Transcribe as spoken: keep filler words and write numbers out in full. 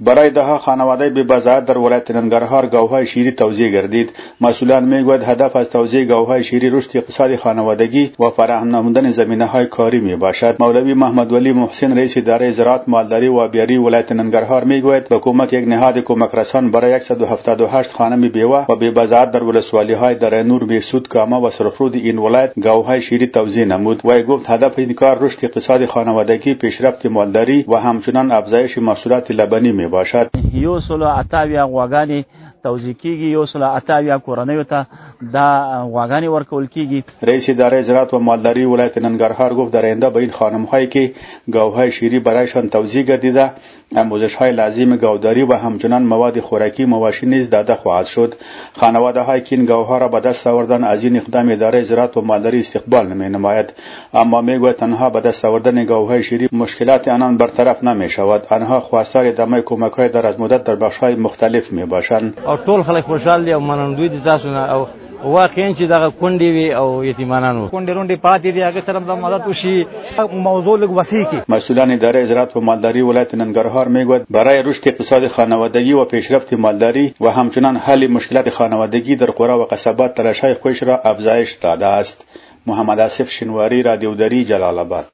برای ده خانواده بی‌بضاعت در ولایت ننگرهار گاوهای شیری توزیع گردید. مسئولان میگویند هدف از توزیع گاوهای شیری رشد اقتصادی خانوادگی و فراهم نمودن زمینه‌های کاری میباشد. مولوی محمد ولی محسن رئیس اداره زراعت، مالداری و آبیاری ولایت ننگرهار میگوید به کمک یک نهاد کمک رسان برای صد و هفتاد و هشت خانم بیوه و بی‌بضاعت در ولسوالی‌های دره نور، میرسود، کاما و سرخرود این ولایت گاوهای شیری توزیع نمود. و گفت هدف این کار رشد اقتصادی خانوادگی، پیشرفت مالداری و همچنین افزایش محصولات لبنی می باشد. یو سلو اتاویا غواګانی توزیع کیږي، یو سلو اتاویا کورنیو ته دا غواګانی ورکول کیږي. رئیس اداره زراعت و مالداری ولایت ننگرهار گفت در آینده به این خانم‌هایی که گاوهای شیری برایشان توزیع گردیده آموزش‌های لازم گاوداری و همچنین مواد خوراکی مواشی نیز داده خواهد شد. خانواده‌هایی که این گاوها را به دست آوردن از این اقدام اداره زراعت و مالداری استقبال نمی‌نماید، اما میگوید تنها به دست آوردن گاوهای شیری مشکلات آنان برطرف نمی‌شود. آنها خواستار ادامه کمک‌های دراز مدت در بخش‌های مختلف میباشند. او ټول خلک خوشحال دي او منندوی دي تاسو نه او واقعا چې دغه کونډې وي او یتیمانانو کونډې رونډې پاتې دي هغه سره د مدد وشي. موضوع لږ وسیع کی. مسئولان اداره زراعت و مالداری ولایت ننگرهار میگوید برای رشد اقتصاد خانوادگی و پیشرفت مالداری و همچنین حل مشکلات خانوادگی در قرى و قصبات تلاش‌های خودش را افزایش داده است. محمد آصف شنواری، رادیو دری، جلال آباد.